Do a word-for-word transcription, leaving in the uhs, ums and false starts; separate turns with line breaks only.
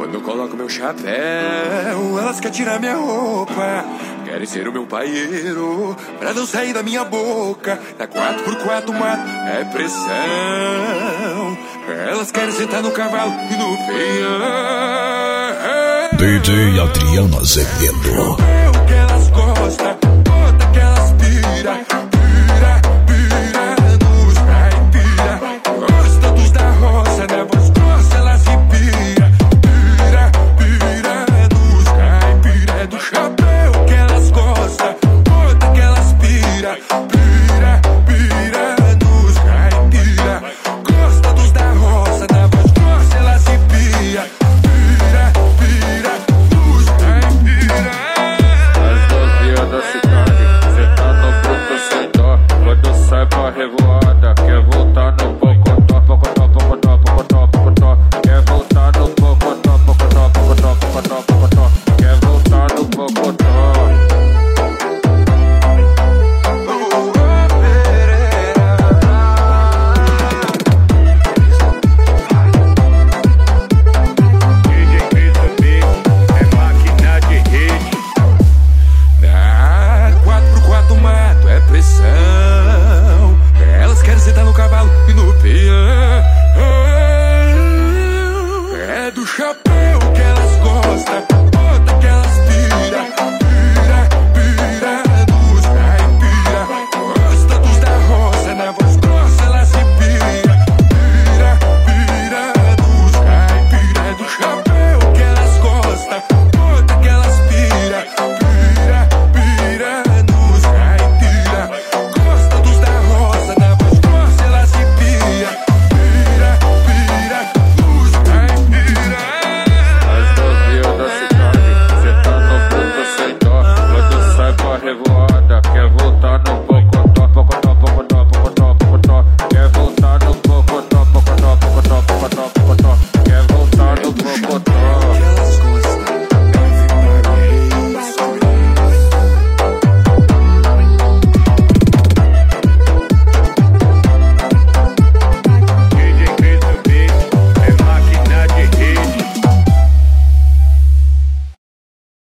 Quando eu coloco meu chapéu, elas querem tirar minha roupa, querem ser o meu paieiro, pra não sair da minha boca. Na quatro por quatro mato é pressão. Elas querem sentar no cavalo e no peão.
D J Adriano Azevedo.
O que elas gostam, bota que elas pira, pira, pira nos caipira. Gosta dos da roça, na voz grossa elas se pira, pira, pira nos caipira. É do chapéu que elas gostam, bota que elas pira, pira, pira nos caipira. Gosta dos da roça, na voz grossa elas se pira, pira, pira nos caipira.
As novinhas da cidade, cê tá no bruto sem dó. Quando sai pra revoada, quer voltar no pocotó, pocotó, pocotó, pocotó, pocotó. Quer voltar no pocotó, pocotó, pocotó, pocotó, pocotó. Quer voltar no pocotó.
Elas querem sentar no cavalo e no peão. É do chapéu que elas gostam, bota que elas pira, pira, pira dos caipira. Gosta dos da roça, na voz grossa elas se pira, pira, pira dos caipira. É do chapéu que elas gostam, bota que elas pira, pira, pira dos caipira. Gosta dos da roça, na voz grossa elas se pira, pira, pira dos caipira.
As novinhas da cidade, cê tá no bruto sem dó. Quando sai pra revoada, quer voltar